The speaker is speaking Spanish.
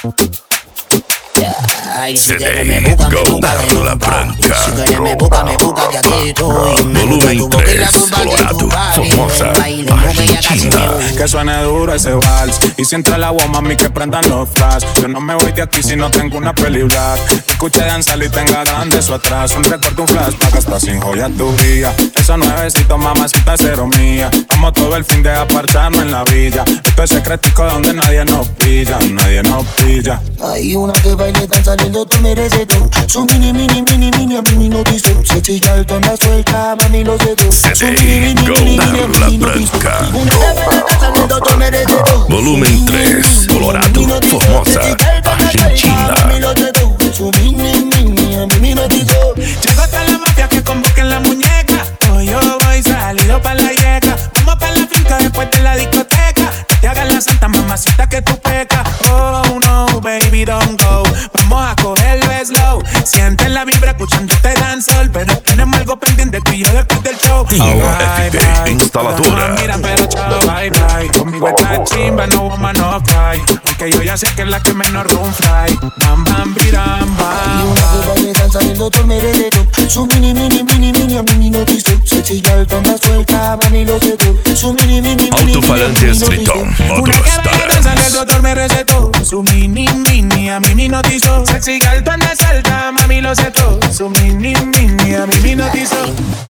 Ay, si CD, quieres me busca, Go, ven La nunca. Branca, Si quieres me busca, que aquí estoy. Me gusta Volumen tu boca y la 3, curva de tu Colorado, body. Formosa, Bailemos que ya casi me Argentina. voy. Que suene duro ese vals. Y si entra el agua, mami, que prendan los flash. Yo no me voy de aquí si no tengo una peli black. Escuche danzar y tenga grande eso atrás. Un recuerdo, un flashback hasta sin joya tu guía. Esos nuevecitos, mamacita, cero mía. Vamos todo el fin de apartarnos en la villa. Esto es secretico donde nadie nos pilla. Nadie nos pilla. Hay una que baila y están saliendo, tú mereces todo. Su mini, mini, mini, mini, a mí me notizó. Se chilla el tono suelta, mami lo sé todo. Su mini, mini, Go, mini, mini, a mí La me notizó. Branca. Una que baila y están saliendo, tú mereces todo. Volumen 3, Colorado, Formosa, Argentina. Su mini, mini, a mí me notizó. Llegó hasta la mafia que convoquen la muñeca. Hoy yo voy salido pa' la yeca. Vamos pa' la finca después de la discoteca. Que te hagan la santa mamacita que tú pecas. Oh no, baby, don't go. Vamos a cogerlo slow. Siente la vibra escuchando este dancehall. Pero tenemos algo pendiente tú y yo después del show. FT Instaladora. No, mira, pero chao, bye, bye. Conmigo está chimba, no woman, no cry. Aunque yo ya sé que es la que menos room fly. Bam, bam, biram, Y bam. una que baila y están saliendo, tú mereces todo. Su mini, mini, mini, mini, a mí me notizó. Se chilla el tono suelta, mami lo sé todo. Su mini, mini, mini, mini, Autofalante Streetón, Una otros que baila danza, el talentos. doctor me recetó. Su mini, mini, a mí me notizó. Sexy girl, tú andas salta, mami lo sé todo. Su mini, mini, a mí me notizó.